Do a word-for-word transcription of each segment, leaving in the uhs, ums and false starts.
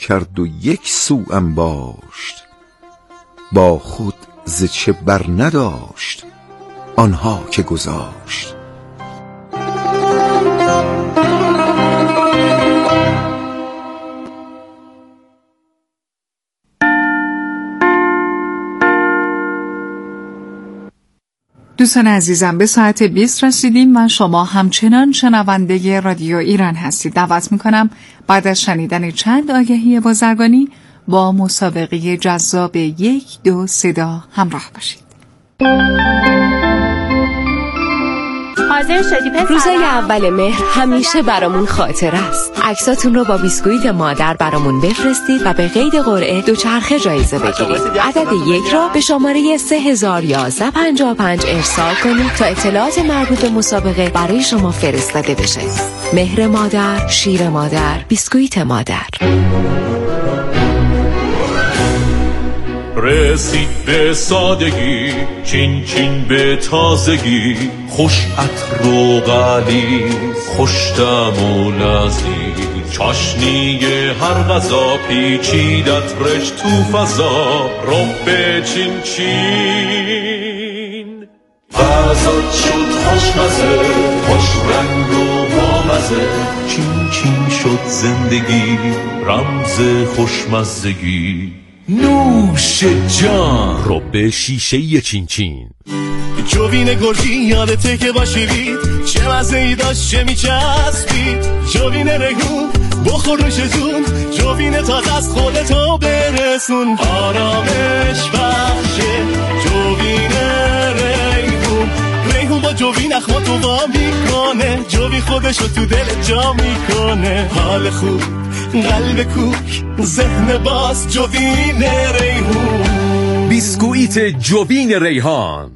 کرد و یک سو انباشت، با خود ز چه بر نداشت آنها که گذاشت. دوستان عزیزم، به ساعت بیست رسیدیم و شما همچنان شنونده رادیو ایران هستید. دعوت میکنم بعد از شنیدن چند آگهی بازرگانی با مسابقه جذاب یک دو صدا همراه باشید. حاضر شدی پسرم؟ روزای اول مهر همیشه برامون خاطر است. عکساتون رو با بیسکویت مادر برامون بفرستید و به قید قرعه دوچرخه جایزه بگیرید. عدد یک را به شماره سه هزار و یازده پنجاه و پنج ارسال کنید تا اطلاعات مربوط به مسابقه برای شما فرستاده بشه. مهر مادر، شیر مادر، بیسکویت مادر. رسید به سادگی، چین چین به تازگی، خوش عطر و غلیظ، خوش طعم و لذیذ، چاشنی هر غذا پیچیدت رش تو فضا، رب چین چین غذات شد خوشمزه، خوش رنگ و بامزه، چین چین شد زندگی، رمز خوشمزگی. نوش جان رب شیشه چین چین. جوین گرجی یادته که باشیدید، چه مزه‌ای داشت چه میچسبید. جوین رگون بخور روش جون، جوین تازه از خودتو برسون. آرامش بخشه جوین ریحون، ریحون با جوین اخماتو وا میکنه، جوین خودشو تو دل جا میکنه. حال خوب قلب کوک ذهن باز جوین ریحون. بیسکویت جوین ریحان.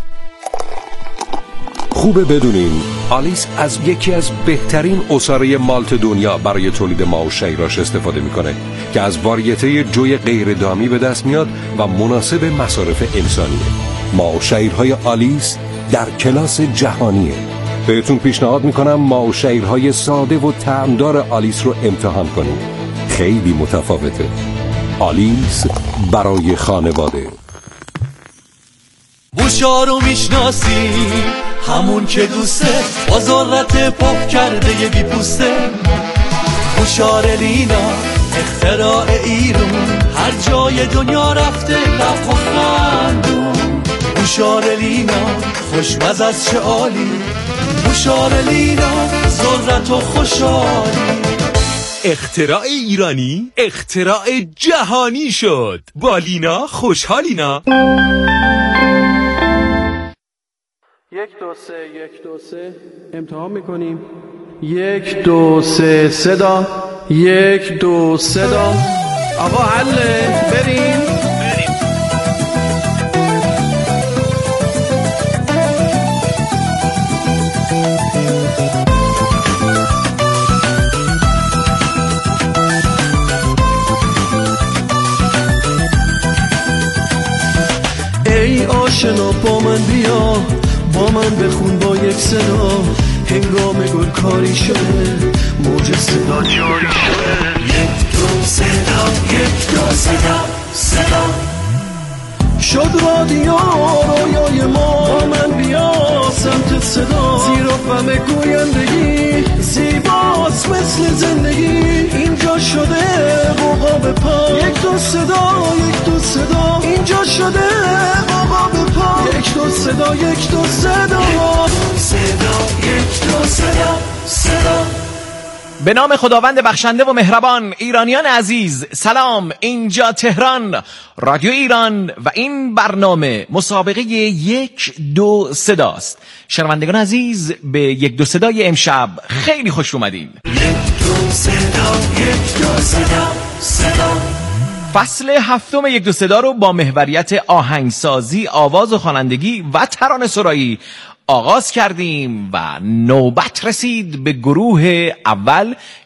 خوبه بدونین آلیس از یکی از بهترین عصاره مالت دنیا برای تولید ماو شیراش استفاده میکنه که از واریته جوی غیر دامی به دست میاد و مناسب مصارف انسانیه. ماو شیرهای آلیس در کلاس جهانیه. بهتون پیشنهاد میکنم ماو شیرهای ساده و طعمدار آلیس رو امتحان کنید. خیلی متفاوته. آلیس برای خانواده. بوشارو میشناسی همون که دوسته، بازارت پاپ کرده یه بی پوسته. بوشار لینا اختراع ایرون، هر جای دنیا رفته رفت و خندون. بوشار لینا خوشمزه از چه عالی، بوشار لینا ذرت و خوشحالی. اختراع ایرانی اختراع جهانی شد. با لینا خوشحالینا. یک دو سه یک دو سه امتحان میکنیم. یک دو سه صدا، یک دو صدا. آقا حله بریم بریم. ای آشنا با من بیا، با من بخون با یک صدا. هنگام گل کاری شده، موج صدا جاری شده. یک دو صدا، یک دو صدا، صدا شد رادیو رویای ما. با من بیا سمت صدا، زیر و غم گویندگی زیباست مثل زندگی. اینجا شده قوقا به پا، یک دو صدا، یک دو صدا. اینجا شده قوقا به پا، یک دو صدا، یک دو صدا، صدا، یک دو صدا، صدا. به نام خداوند بخشنده و مهربان. ایرانیان عزیز سلام، اینجا تهران، رادیو ایران و این برنامه مسابقه یک دو صداست. شنوندگان عزیز به یک دو صدای امشب خیلی خوش اومدین. یک دو صدا، یک دو صدا، صدا. فصل هفتم یک دو صدا رو با محوریت آهنگسازی، آواز و خوانندگی و ترانه سرایی آغاز کردیم و نوبت رسید به گروه اول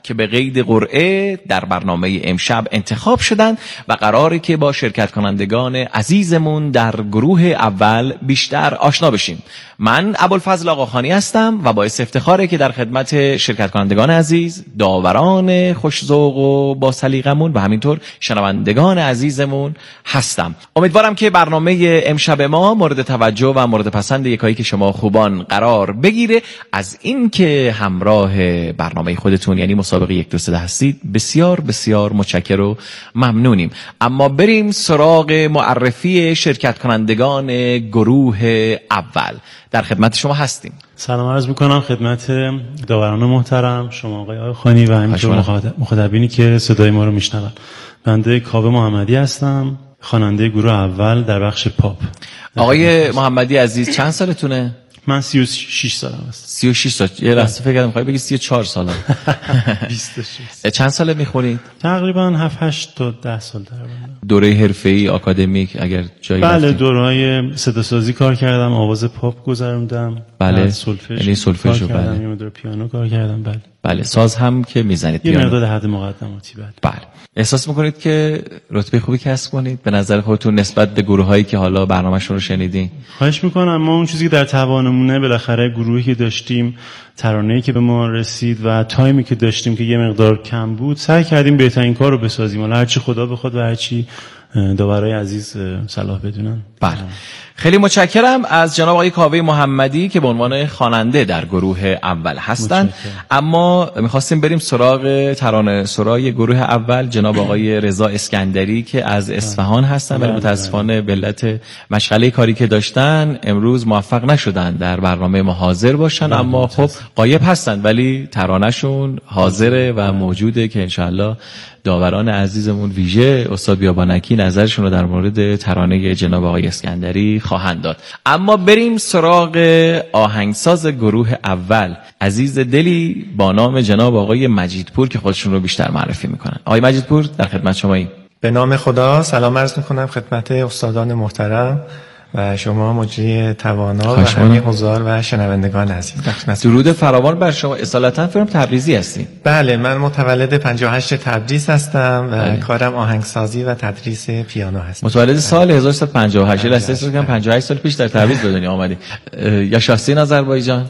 که به قید قرعه در برنامه امشب انتخاب شدند و قراره که با شرکت کنندگان عزیزمون در گروه اول بیشتر آشنا بشیم. من ابوالفضل آقاخانی هستم و باعث افتخاره که در خدمت شرکت کنندگان عزیز، داوران خوش‌ذوق و با سلیقه‌مون و همینطور شنوندگان عزیزمون هستم. امیدوارم که برنامه امشب ما مورد توجه و مورد پسند یکایی که شما خوبان قرار بگیره. از این که همراه برنامه خودتون یعنی مسابقه یک دو سه هستید بسیار بسیار متشکر و ممنونیم. اما بریم سراغ معرفی شرکت کنندگان گروه اول. در خدمت شما هستیم. سلام عرض میکنم خدمت داوران محترم، شما آقای آقاخانی و همینطور مخاطبینی که صدای ما رو میشنون. بنده کاوه محمدی هستم، خواننده گروه اول در بخش پاپ. آقای محمدی عزیز چند سالتونه؟ من سی و شش سالم است. سی و شش سال. یه لحظه فکر کردم می‌خوای بگی سی و چهار سالم. بیست و شش. چند ساله میخونید؟ تقریبا هفت هشت تا ده سال در من. دوره حرفه‌ای آکادمیک اگر جایی بله، دوره‌های صدا سازی کار کردم، آواز پاپ گذروندم. بله. سولفژ. یعنی سولفژ رو بله. یه مقدار پیانو کار کردم بله. بله، ساز هم که میزنید. یه مقدار حد مقدماتی بله. بله. احساس میکنید که رتبه خوبی کسب کنید به نظر خودتون نسبت به گروهایی که حالا برنامه‌شون رو شنیدین؟ خواهش میکنم. ما اون چیزی که در توانمونه بالاخره گروهی که داشتیم، ترانه‌ای که به ما رسید و تایمی که داشتیم که یه مقدار کم بود، سعی کردیم بهترین کار رو بسازیم. حالا هرچی خدا بخواد و هرچی داورای عزیز صلاح بدونن. بله. خیلی متشکرم از جناب آقای کاوه محمدی که به عنوان خواننده در گروه اول هستند. اما می‌خواستیم بریم سراغ ترانه سرای گروه اول، جناب آقای رضا اسکندری که از اصفهان هستن ولی متاسفانه به علت مشغله کاری که داشتن امروز موفق نشدن در برنامه ما حاضر باشن، اما خب غایب هستن ولی ترانه‌شون حاضره و موجوده که انشالله داوران عزیزمون ویژه استاد بیابانکی نظرشون رو در مورد ترانه جناب آقای اسکندری خواهند داد. اما بریم سراغ آهنگساز گروه اول، عزیز دلی با نام جناب آقای مجیدپور که خودشون رو بیشتر معرفی میکنن. آقای مجیدپور در خدمت شماییم. به نام خدا سلام عرض میکنم خدمت استادان محترم و شما مجری توانا و همه حضار و شنوندگان عزیز. درود فراوان بر شما. اصالتا فرم تبریزی هستین؟ بله، من متولد پنجاه و هشت تبریز هستم و بله. کارم آهنگسازی و تدریس پیانو هست. متولد سال هزار و سیصد و پنجاه و هشت. لسه که پنجاه و هشت سال پیش در تبریز به دنیا آمدی. یا شاستین آذربایجان؟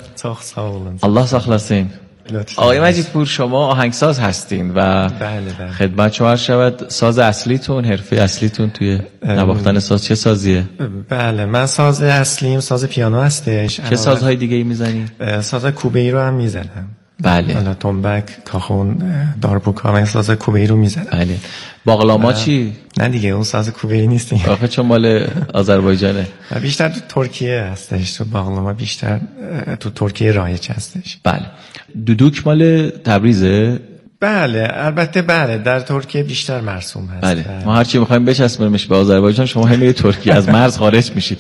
الله ساخلاسین. آقای مجیدپور شما آهنگساز هستین و بله بله. خدمت شما عرض شود ساز اصلیتون، حرفه اصلیتون توی نواختن ساز چه سازیه؟ بله، من ساز اصلیم ساز پیانو هستش. چه سازهای دیگه ای میزنی؟ ساز کوبه ای رو هم میزنم. بله. حالا تنبک، کاخون، داربوکا، من ساز کوبه ای رو میزنم. بله. باقلاما چی؟ نه دیگه اون ساز کوبه ای نیست دیگه. آخه چون مال آذربایجانه. بیشتر تو ترکیه هستش. تو باقلاما بیشتر تو ترکیه رایج هستش. بله. دودوک مال تبریزه؟ بله البته بله، در ترکیه بیشتر مرسوم هست. بله. بله. ما هرچی می‌خوایم بچسبونیمش به آذربایجان شما همین ترکیه از مرز خارج میشید.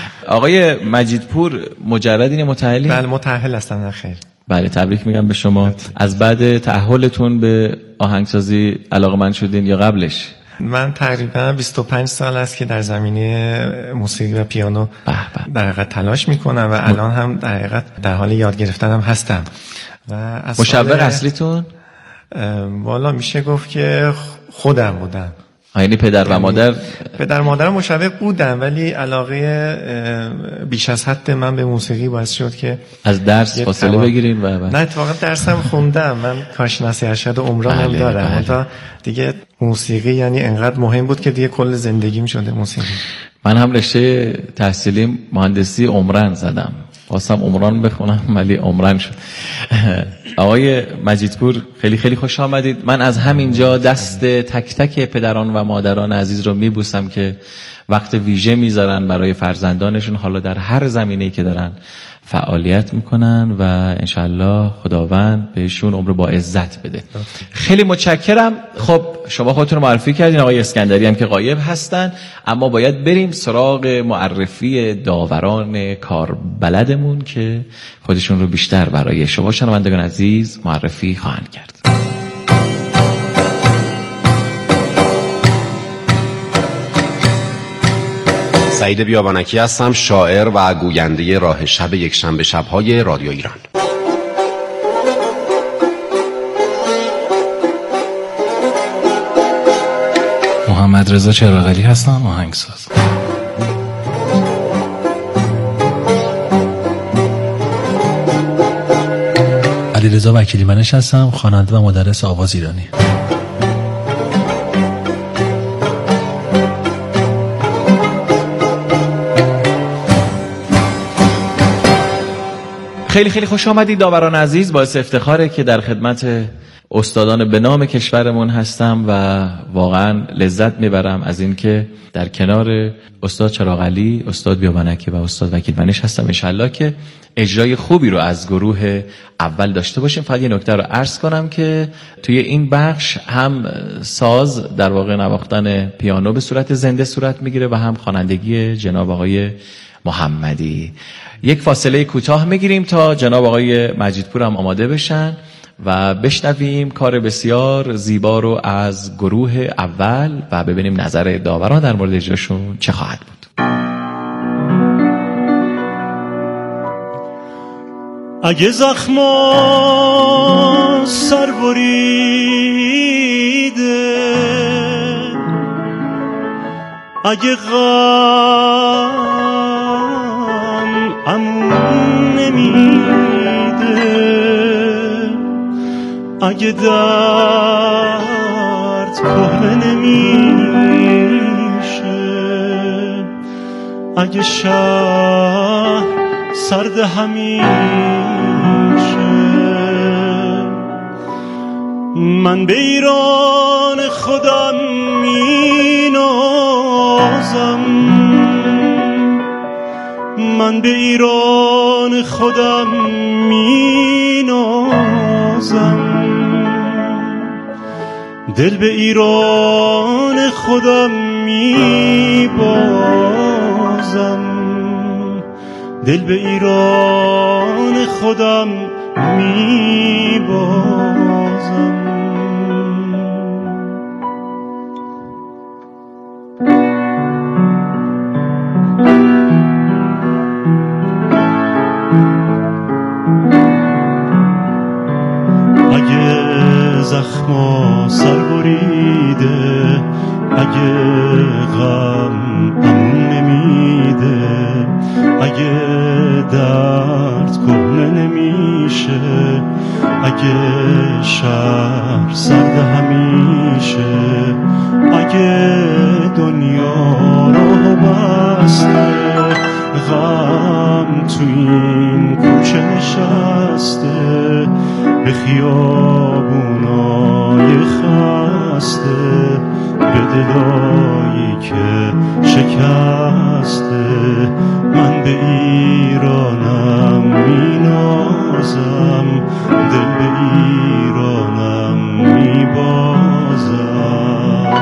آقای مجیدپور مجردین یا متأهلین؟ بله متأهل هستم. خیر. بله تبریک میگم به شما. بله. از بعد تأهلتون به آهنگسازی علاقه‌مند شدین یا قبلش؟ من تقریبا بیست و پنج سال است که در زمینه موسیقی و پیانو در حقیقت تلاش میکنم و الان هم در حقیقت در حال یاد گرفتنم هستم. و از مشوق اصلیتون؟ والا میشه گفت که خودم بودم. یعنی پدر و مادر؟ پدر و مادرم مشوق بودن ولی علاقه بیش از حد من به موسیقی باعث شد که از درس فاصله تمام... بگیرین و نه اتفاقا درسم خوندم. من کارشناسی ارشد عمران هم دارم. تا دیگه موسیقی یعنی انقدر مهم بود که دیگه کل زندگیم شده موسیقی. من هم رشته تحصیلیم مهندسی عمران زدم. خواستم عمران بخونم ولی عمران شد. آقای مجیدپور خیلی خیلی خوش آمدید. من از همینجا دست تک تک پدران و مادران عزیز رو میبوسم که وقت ویژه میذارن برای فرزندانشون، حالا در هر زمینه‌ای که دارن فعالیت میکنن و انشالله خداوند بهشون عمر با عزت بده. خیلی متشکرم. خب شما خودتون رو معرفی کردین، آقای اسکندری هم که غایب هستن، اما باید بریم سراغ معرفی داوران کاربلدمون که خودشون رو بیشتر برای شما شنوندگان عزیز معرفی خواهند کرد. سعید بیابانکی هستم، شاعر و گوینده راه شب یک شنبه شب‌های رادیو ایران. محمد رضا چراغلی هستم، آهنگساز. علیرضا وکیلی منش هستم، خواننده و مدرس آواز ایرانی. خیلی خیلی خوش آمدید داوران عزیز. باعث افتخاره که در خدمت استادان به نام کشورمون هستم و واقعا لذت میبرم از این که در کنار استاد چراغلی، استاد بیابانکی و استاد وکیل منش هستم. انشالله که اجرای خوبی رو از گروه اول داشته باشیم. فقط یه نکته رو عرض کنم که توی این بخش هم ساز در واقع نواختن پیانو به صورت زنده صورت میگیره و هم خوانندگی جناب آقای محمدی. یک فاصله کوتاه میگیریم تا جناب آقای مجیدپور هم آماده بشن و بشنویم کار بسیار زیبا رو از گروه اول و ببینیم نظر داوران در مورد اجراشون چه خواهد بود. اگه زخما سر بریده، اگه غم امون نمیده، اگه درد کهنه نمیشه، اگه شهر سرد همیشه، من به ایران خودم مینازم، من به ایران خودم مینازم، دل به ایران خودم میبازم، دل به ایران خودم میبازم. اگه زخما سر بریده، اگه غم امون نمیده، اگه درد کهنه نمیشه، اگه شهر سرد همیشه، اگه دنیا رو بسته، غم تو این کوچه نشسته، به خیابونای خسته، به دلایی که شکسته، من به ایرانم مینازم، دل به ایرانم میبازم.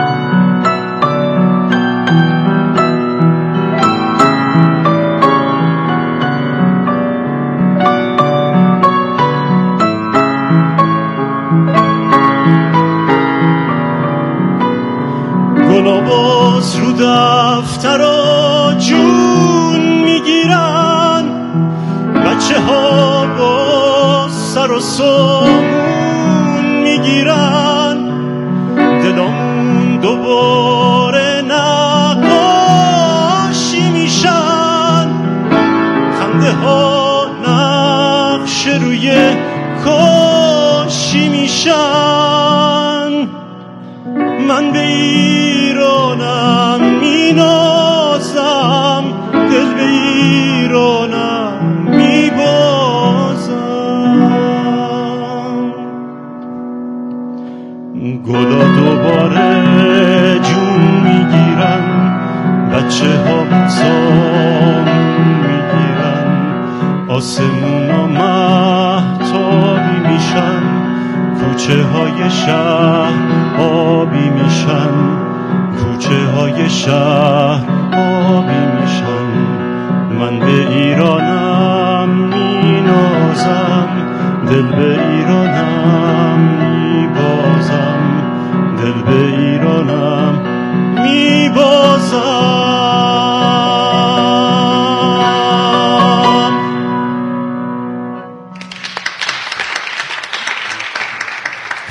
گلاباز رو دفترا جون میگیرن، بچه ها با سر و سامون میگیرن، دلامون دوباره نقاشی میشن، خنده ها نقش روی کاشی میشن، من به ایرانم مینازم، دل به ایرانم میبازم. گلا دوباره جون میگیرن، بچه ها سامون میگیرن، آسمون ها مهتابی میشن، کوچه های شهر آبی میشن، کوچه های شهر آبی میشن، من به ایرانم مینازم، دل به ایرانم میبازم، دل به ایرانم میبازم.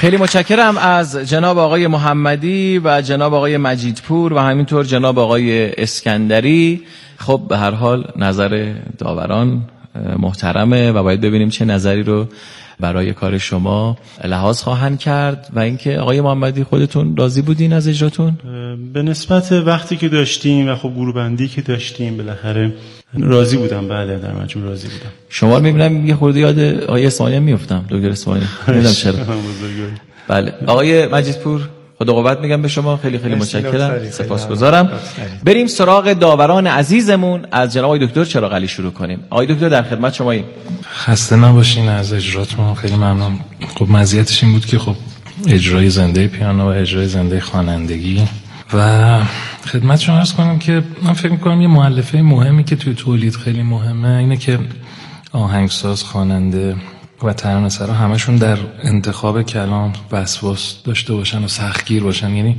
خیلی متشکرم از جناب آقای محمدی و جناب آقای مجیدپور و همینطور جناب آقای اسکندری. خب به هر حال نظر داوران محترمه و باید ببینیم چه نظری رو برای کار شما لحاظ خواهند کرد. و اینکه آقای محمدی خودتون راضی بودین از اجراتون؟ به نسبت وقتی که داشتیم و خب گروه بندی که داشتیم بالاخره راضی بودم. بله در مجموع راضی بودم. شما رو میبینم یه خورده یاد آقای اسماعیلی میافتم، دکتر اسماعیلی. نمیدونم چرا. بله آقای مجیدپور خدا قوت میگم به شما. خیلی خیلی متشکرم، سپاسگزارم. بریم سراغ داوران عزیزمون. از جناب آقای دکتر چراغعلی شروع کنیم. آقای دکتر در خدمت شماییم. خسته نباشین از اجراتون. خیلی ممنون. خب مزیتش این بود که خب اجرای زنده پیانو و اجرای زنده خوانندگی و خدمت شما عرض کنم که من فکر می‌کنم یه مؤلفه مهمی که توی تولید خیلی مهمه اینه که آهنگساز، خواننده و ترانه‌سرا همشون در انتخاب کلام وسواس داشته باشن و سختگیر باشن. یعنی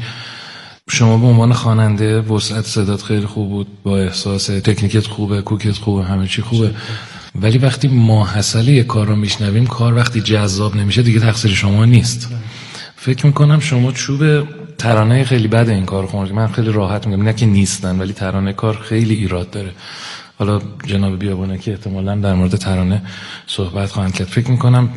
شما به عنوان خواننده وسعت صدات خیلی خوب بود، با احساس، تکنیکت خوبه، کوکت خوبه، همه چی خوبه، ولی وقتی ماحصل یک کار رو میشنویم، کار وقتی جذاب نمیشه دیگه تقصیر شما نیست. فکر میکنم شما چوب ترانه خیلی بده این کار خوندید. من خیلی راحت میگم نه که نیستن، ولی ترانه کار خیلی ایراد داره. حالا جناب بیابانکی احتمالاً در مورد ترانه صحبت خواهند کرد. فکر میکنم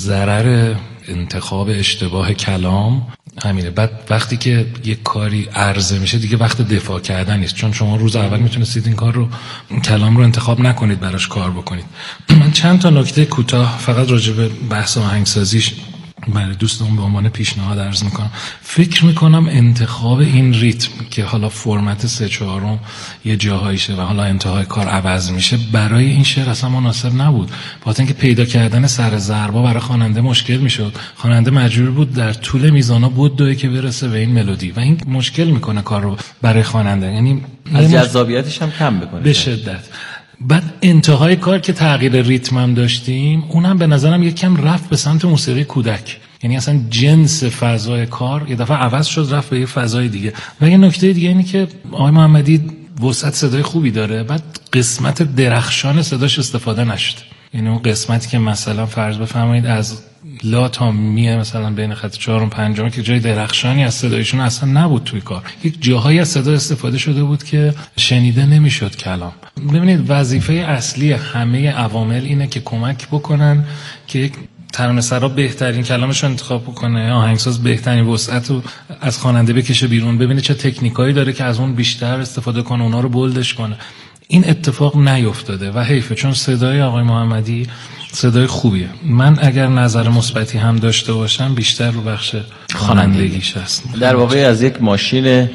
ضرر انتخاب اشتباه کلام همینه. بعد وقتی که یک کاری عرضه میشه دیگه وقت دفاع کردن نیست، چون شما روز اول میتونستید این کار رو، کلام رو انتخاب نکنید، براش کار بکنید. من چند تا نکته کوتاه فقط راجع به بحث آهنگسازیش برای دوستمون به عنوان پیشنهاد عرض میکنم. فکر میکنم انتخاب این ریتم که حالا فرمت سه چهارم یه جاهایشه و حالا انتهای کار عوض میشه برای این شعر اصلا مناسب نبود. بخاطر اینکه پیدا کردن سر ضربا برای خواننده مشکل میشد. خواننده مجبور بود در طول میزانا بدوه که برسه به این ملودی و این مشکل میکنه کار رو برای خواننده، یعنی از جذابیتش هم کم بکنه به شدت. بعد انتهای کار که تغییر ریتم هم داشتیم، اونم به نظرم یکم رفت به سمت موسیقی کودک. یعنی اصلا جنس فضای کار یه دفعه عوض شد، رفت به یه فضای دیگه. و یه نکته دیگه اینه که آقای محمدی وسعت صدای خوبی داره، بعد قسمت درخشان صداش استفاده نشد. یعنی اون قسمتی که مثلا فرض بفرمایید از لا تا می مثلا بین خط چهارم و پنجم که جای درخشانی از صدایشون اصلا نبود توی کار، یک جاهایی از صدا استفاده شده بود که شنیده نمیشد کلام. ببینید وظیفه اصلی همه عوامل اینه که کمک بکنن که یک ترانه‌سرا بهترین کلامش رو انتخاب بکنه، آهنگساز بهترین وسعت رو از خواننده بکشه بیرون، ببینه چه تکنیکایی داره که از اون بیشتر استفاده کنه، اونا رو بولدش کنه. این اتفاق نیفتاده و حیفه، چون صدای آقای محمدی صدای خوبیه. من اگر نظر مثبتی هم داشته باشم بیشتر رو بخش خوانندگیش هست. در واقع از یک ماشین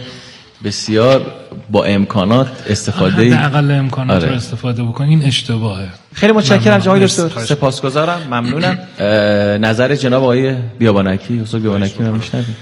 بسیار با امکانات استفاده حداقل امکانات رو استفاده بکنین، این اشتباهه. خیلی متشکرم جناب دکتر، سپاسگزارم، ممنونم. نظر جناب آقای بیابانکی، استاد بیابانکی رو میشنویم.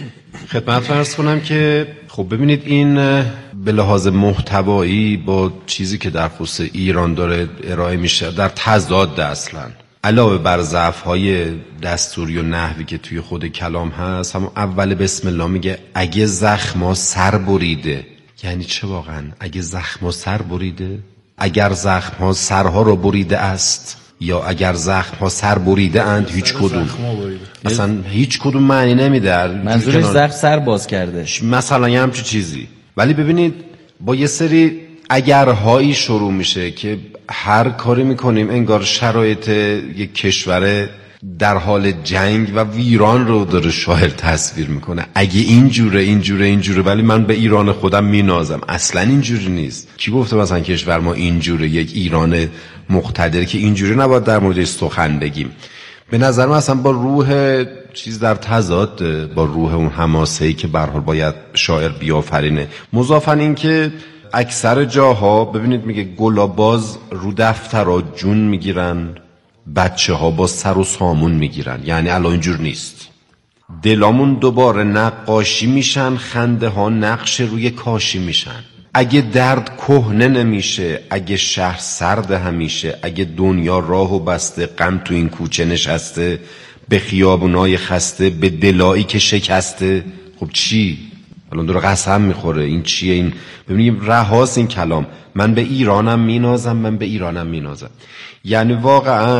خدمت عرض کنم که خب ببینید این به لحاظ محتوایی با چیزی که در خصوص ایران داره ارائه میشه در تضاد اصلا. علاوه بر ضعف‌های دستوری و نحوی که توی خود کلام هست، همون اول بسم الله میگه اگه زخما سر بریده. یعنی چه واقعا؟ اگه زخما سر بریده؟ اگر زخم‌ها سرها رو بریده است یا اگر زخم‌ها سر بریده اند، هیچ کدوم اصلا هیچ کدوم معنی نمیده. منظورش زخم سر باز کرده مثلا یه همچین چیزی. ولی ببینید با یه سری اگرهایی شروع میشه که هر کاری میکنیم انگار شرایط یک کشور در حال جنگ و ویران رو داره شاعر تصویر میکنه. اگه اینجوره اینجوره اینجوره، ولی من به ایران خودم مینازم. اصلا اینجوری نیست. کی گفته مثلا کشور ما اینجوره؟ یک ایران مقتدر که اینجوری نباید در موردش سخن بگیم. به نظر من اصلا با روح چیز در تضاد، با روح اون حماسه‌ای که به هر حال باید شاعر بیافرینه. مضافاً این که اکثر جاها ببینید میگه گلا باز رو دفترها جون میگیرن، بچه ها با سر و سامون میگیرن. یعنی الان اینجور نیست. دلامون دوباره نقاشی میشن، خنده ها نقش روی کاشی میشن. اگه درد کهنه نمیشه، اگه شهر سرد همیشه، اگه دنیا راهو بسته، غم تو این کوچه نشسته، به خیابونای خسته، به دلایی که شکسته. خب چی؟ الان داره قسم میخوره. این چیه؟ این ببینیم رهاس این کلام. من به ایرانم مینازم، من به ایرانم مینازم. یعنی واقعا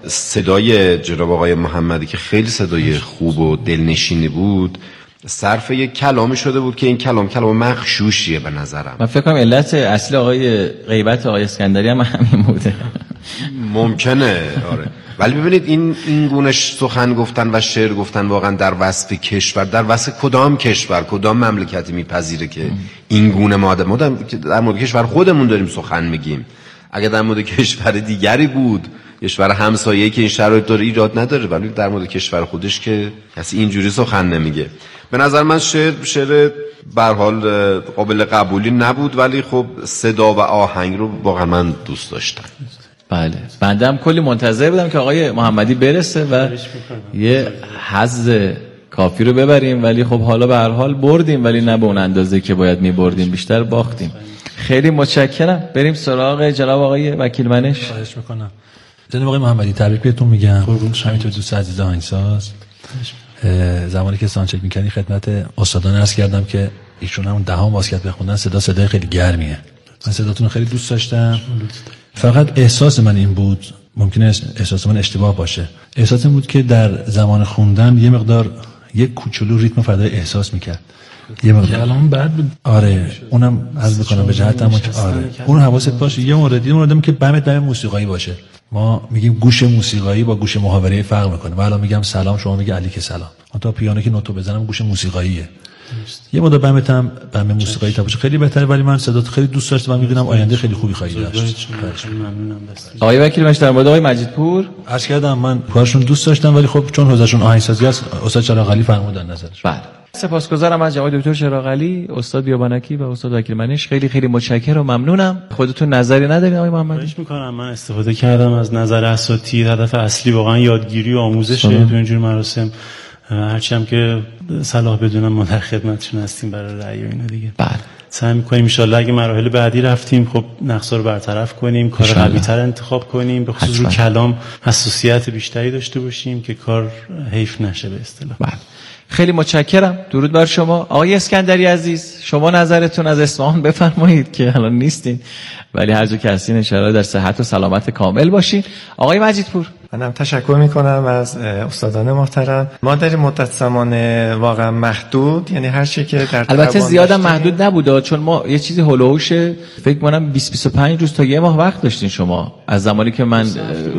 صدای جناب آقای محمدی که خیلی صدای خوب و دلنشینی بود صرف یک کلامی شده بود که این کلام کلام مغشوشیه به نظرم. من فکر کنم علت اصلی آقای غیبت آقای اسکندری هم همین بوده. ممکنه آره. ولی ببینید این این گونه سخن گفتن و شعر گفتن واقعا در وصف کشور، در وصف کدام کشور کدام مملکتی میپذیره که این گونه ماده ما در مورد کشور خودمون داریم سخن میگیم. اگه در مورد کشور دیگری بود، کشور همسایه‌ای که این شرایط داره ایراد نداره، ولی در مورد کشور خودش که کسی اینجوری سخن نمیگه. به نظر من شعر شعر به هر حال قابل قبولی نبود، ولی خب صدا و آهنگ رو واقعا من دوست داشتم. بله، بنده هم کلی منتظر بودم که آقای محمدی برسه و یه حظ کافی رو ببریم، ولی خب حالا به هر حال بردیم، ولی نه به اون اندازه که باید می‌بردیم، بیشتر باختیم. خیلی متشکرم. بریم سراغ جناب آقای وکیل منش. خواهش میکنم. جناب آقای محمدی تبریک بهتون میگم. همینطور دوست عزیز آهنگساز. زمانی که سانچک می‌کردی خدمت استادان عرض کردم که ایشون همون دهان باز کرد بخوندن، صدا صدای خیلی گرمیه. من صداتون خیلی دوست داشتم. فقط احساس من این بود، ممکنه احساس من اشتباه باشه، احساس این بود که در زمان خوندن یه مقدار یک کوچولو ریتم فردای احساس میکرد. یه مقدار الان بعد بود. آره اونم عرض میکنم به جهت اما که آره اون حواست باشه. یه موردی یه موردی که بمت بم موسیقایی باشه. ما میگیم گوش موسیقایی با گوش محاوره‌ای فرق میکنه. من الان میگم سلام، شما میگی علیک سلام. تا پیانو که نوتو بزنم گوش موسیقاییه. یه مدت بمت هم بم موسیقایی تا باشه خیلی بهتره، ولی من صدات خیلی دوست داشتم و میدونم آینده خیلی خوبی خواهی داشت. آقای وکیل منش در مورد آقای مجیدپور عرض کردم من کارشون دوست داشتم، ولی خب چون حوزهشون آهنگسازی است استاد چراغعلی فرمودن نظرش. بله، سپاسگزارم از جناب دکتر چراغعلی، استاد بیابانکی و استاد وکیل منش. خیلی خیلی متشکرم و ممنونم. خودتون نظری ندارین آقای محمدی؟ خواهش می‌کنم. من استفاده کردم از نظر اساتید. هدف اصلی واقعا یادگیری و آموزشه تو اینجور مراسم. هرچی هم که صلاح بدونم ما در خدمتشون هستیم برای رأی و اینا دیگه. بله. سعی می‌کنیم ان شاءالله اگه مراحل بعدی رفتیم خب نقصا رو برطرف کنیم، کار قوی‌تر انتخاب کنیم، به خصوص رو کلام حساسیت بیشتری داشته باشیم که کار حیف نشه به اصطلاح. بله. خیلی متشکرم. درود بر شما. آقای اسکندری عزیز، شما نظرتون از اصفهان بفرمایید که الان نیستین، ولی هر جا که هستین ان شاءالله در صحت و سلامت کامل باشین. آقای مجیدپور. منم تشکر میکنم از استادان محترم. ما در مدت زمان واقعا محدود، یعنی هر چی که در البته زیادم محدود نبوده، چون ما یه چیزی هولوش فکر کنم بیست بیست و پنج روز تا یه ماه وقت داشتین شما از زمانی که من یک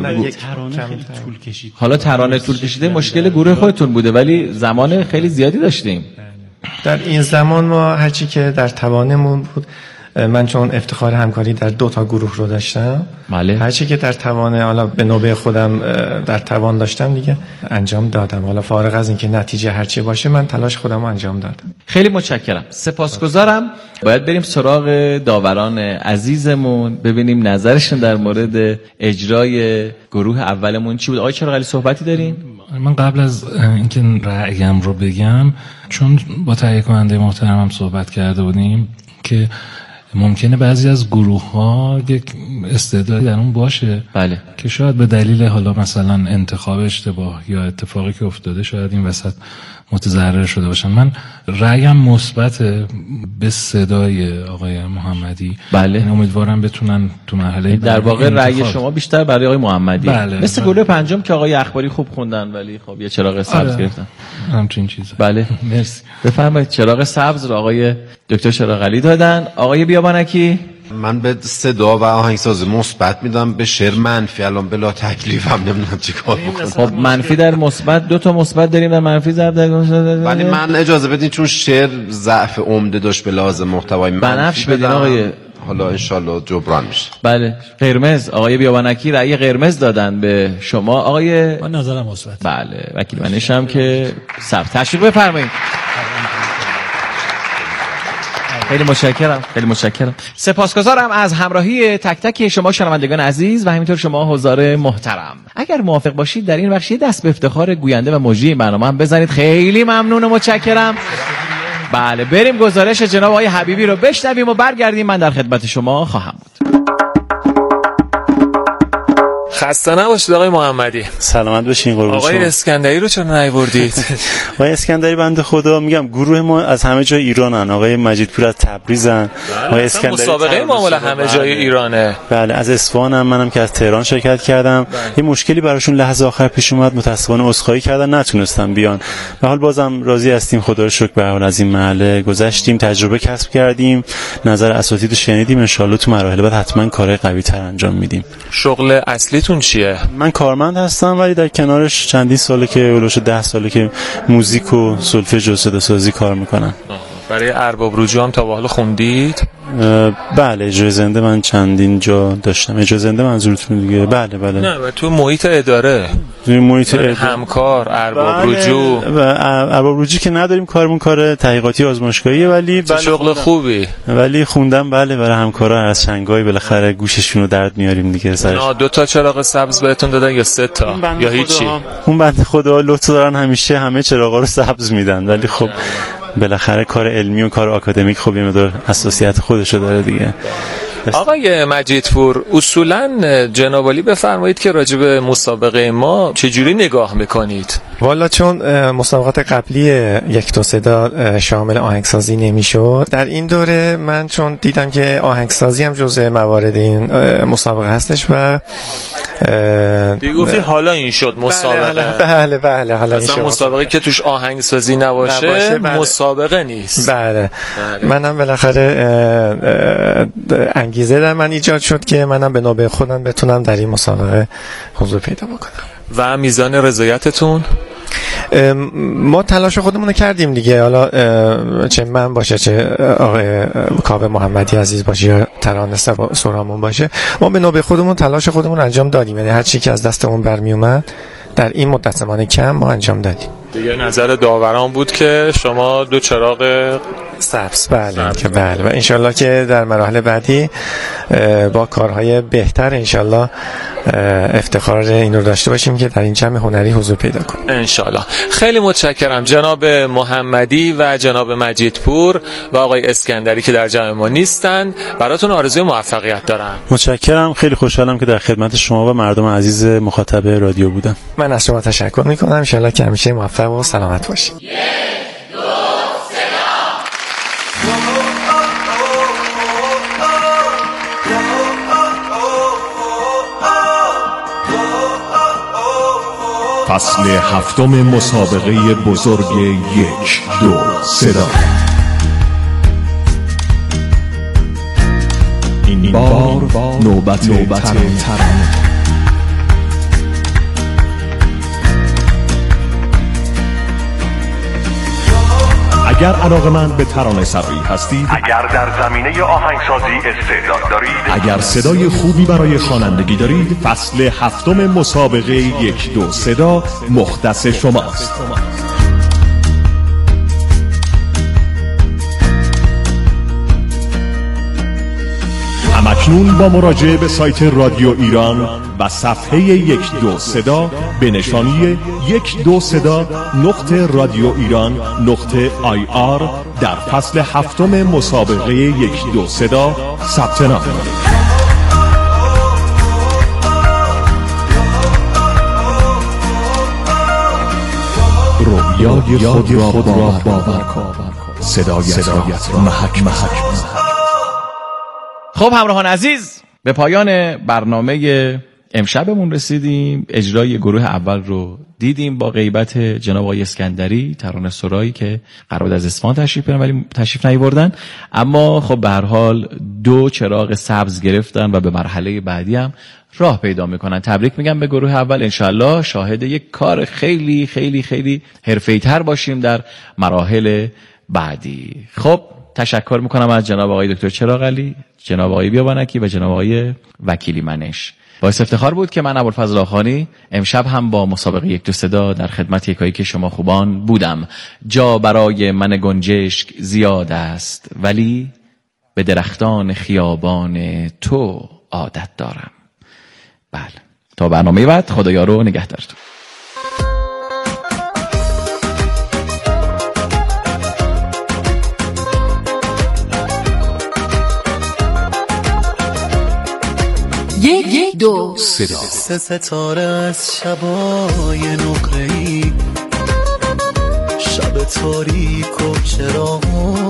ترانه خیلی طول کشید. حالا ترانه طول کشیده مشکل گروه خودتون بوده، ولی زمان خیلی زیادی داشتیم. در این زمان ما هر چی که در توانمون بود، من چون افتخار همکاری در دو تا گروه رو داشتم، بله. هر چی که در توان حالا به نوبه خودم در توان داشتم دیگه انجام دادم. حالا فارغ از اینکه نتیجه هر چی باشه من تلاش خودم رو انجام دادم. خیلی متشکرم. سپاسگزارم. باید بریم سراغ داوران عزیزمون ببینیم نظرشون در مورد اجرای گروه اولمون چی بود. آقای چراغعلی صحبتی دارین؟ من قبل از اینکه رأیم رو بگم، چون با تهیه کننده محترمم صحبت کرده بودیم که ممکنه بعضی از گروه ها یک استعدادی در اون باشه، بله، که شاید به دلیل حالا مثلا انتخاب اشتباه یا اتفاقی که افتاده شاید این وسط متضرر شده باشن. من رأیم مثبت به صدای آقای محمدی. بله، این امیدوارم بتونن تو مرحله در واقع رأی شما بیشتر برای آقای محمدی. بله، مثل بله. گروه پنجم که آقای اخباری خوب خوندن ولی خب یه چراغ سبز آره. گرفتن. همچین چیزه. بله، مرسی. بفرمایید. چراغ سبز رو آقای دکتر چراغعلی دادن. آقای بیابانکی. من به صدا و آهنگسازی مثبت میدم، به شعر منفی. الان بلا تکلیفم نمیدونم چیکار بکنم. خب منفی در مثبت، دو تا مثبت داریم در منفی ضرب در. ولی من اجازه بدین چون شعر ضعف عمده داشت به لازم محتوای منفی بنفش بدین آقای. حالا انشالله جبران میشه. بله. قرمز. آقای بیابانکی رأی قرمز دادن به شما. آقای من نظرم مثبت. بله. وکیل منش هم که سب تشریف بفرمایید. خیلی متشکرم. خیلی متشکرم. سپاسگزارم از همراهی تک تک شما شنوندگان عزیز و همینطور شما حضار محترم. اگر موافق باشید در این بخش دست به افتخار گوینده و مجری این برنامه هم بزنید. خیلی ممنون و متشکرم. بله، بریم گزارش جناب آقای حبیبی رو بشنویم و برگردیم. من در خدمت شما خواهم بود. خسته نباشید آقای محمدی. سلامت باشین قربون شما. آقای اسکندری رو چرا نیاوردید؟ آقای اسکندری بنده خدا میگم گروه ما از همه جای ایرانن. آقای مجیدپور از تبریزن. آقای اسکندری مسابقه ما مال همه جای ایرانه. بله از اصفهانم، منم که از تهران شرکت کردم. یه مشکلی براشون لحظه آخر پیش اومد، متاسفانه عذرخواهی کردن نتونستم بیان. به حال بازم راضی هستیم، خدا رو شکر به حال از این مرحله گذشتیم، تجربه کسب کردیم، نظر اساتید رو شنیدیم، ان شاءالله تو مراحل بعد حتما کارهای قوی‌تر انجام میدیم. شغل اصلیتون چیه؟ من کارمند هستم ولی در کنارش چندین ساله که اولش ده ساله که موزیک و سولفژ و صداسازی کار میکنم. برای ارباب رجوع هم تا به حال خوندید؟ بله اجرای زنده من چندین جا داشتم. اجرای زنده منظورتون دیگه؟ بله بله. نه تو محیط اداره، تو محیط اداره. همکار ارباب بله. رجوع. ارباب رجوع که نداریم، کارمون کار تحقیقاتی آزمایشگاهیه ولی بله شغل خوبی. ولی خوندم بله برای همکارا از شنگای بالاخره گوششون رو درد میاریم دیگه سرش. نه دو تا چراغ سبز بهتون دادن یا سه تا یا هیچی؟ اون بنده خدا لطف دارن همیشه همه چراغا رو سبز میدن ولی خب بالاخره کار علمی و کار آکادمیک خب یه مقدار حساسیت خودشو داره دیگه. آقای مجیدپور اصولا جناب عالی بفرمایید که راجع به مسابقه ما چجوری نگاه میکنید؟ والا چون مسابقات قبلی یک دو صدا شامل آهنگسازی نمیشد، در این دوره من چون دیدم که آهنگسازی هم جزء موارد این مسابقه هستش و دیگه گفتی حالا این شد مسابقه. بله بله حالا این شد مسابقه که توش آهنگسازی نباشه, نباشه بله. مسابقه نیست. بله, بله. منم بالاخره انگیزه در من ایجاد شد که منم به نوبه خودم بتونم در این مسابقه حضور پیدا بکنم. و میزان رضایتتون؟ ما تلاش خودمون رو کردیم دیگه، حالا چه من باشه چه آقای کاوه محمدی عزیز باشه یا ترانه سرامون باشه، ما به نوبه خودمون تلاش خودمون رو انجام دادیم. یعنی هر چی که از دستمون برمی اومد در این مدت زمان کم ما انجام دادیم. دیگه نظر داوران بود که شما دو چراغ سبز بله که بله و انشالله که در مراحل بعدی با کارهای بهتر انشالله افتخار این رو داشته باشیم که در این جمع هنری حضور پیدا کنیم انشالله. خیلی متشکرم جناب محمدی و جناب مجیدپور و آقای اسکندری که در جمع ما نیستند. براتون آرزوی موفقیت دارم. متشکرم، خیلی خوشحالم که در خدمت شما و مردم عزیز مخاطب رادیو بودم. من از شما تشکر میکنم، انشالله که همیشه موفق و سلامت باشید. فصل هفتم مسابقه بزرگ یک دو صدا. این بار نوبت ترانه. اگر علاقه‌مند به ترانه سرایی هستید، اگر در زمینه آهنگسازی استعداد دارید، اگر صدای خوبی برای خوانندگی دارید، فصل هفتم مسابقه یک دو صدا مختص شماست. همکنون با مراجعه به سایت رادیو ایران و صفحه یک دو صدا به نشانی یک دو صدا نقطه رادیو ایران نقطه آی آر در فصل هفتم مسابقه یک دو صدا ثبت نام کنید. رویای خود را باور کن، صدایت را محک محک. خب همراهان عزیز، به پایان برنامه امشبمون رسیدیم. اجرای گروه اول رو دیدیم با غیبت جناب آقای اسکندری، ترانه سرایی که قرار بود از اصفهان تشریف بیارن ولی تشریف نیاوردن، اما خب به هر حال دو چراغ سبز گرفتن و به مرحله بعدی هم راه پیدا میکنن. تبریک میگم به گروه اول، انشالله شاهد یک کار خیلی خیلی خیلی حرفه‌ای‌تر باشیم در مراحل بعدی. خب تشکر میکنم از جناب آقای دکتر چراغ علی، جناب آقای بیابانکی و جناب آقای وکیلی منش. باعث افتخار بود که من ابوالفضل آخانی امشب هم با مسابقه یک دو صدا در خدمت یکایی که شما خوبان بودم. جا برای من گنجشک زیاد است ولی به درختان خیابان تو عادت دارم. بله، تا برنامه بعد خدایا رو نگهدارتون. یک دو صدا. سه ستاره از شبای نقره‌ای، شب تاریک و چراغون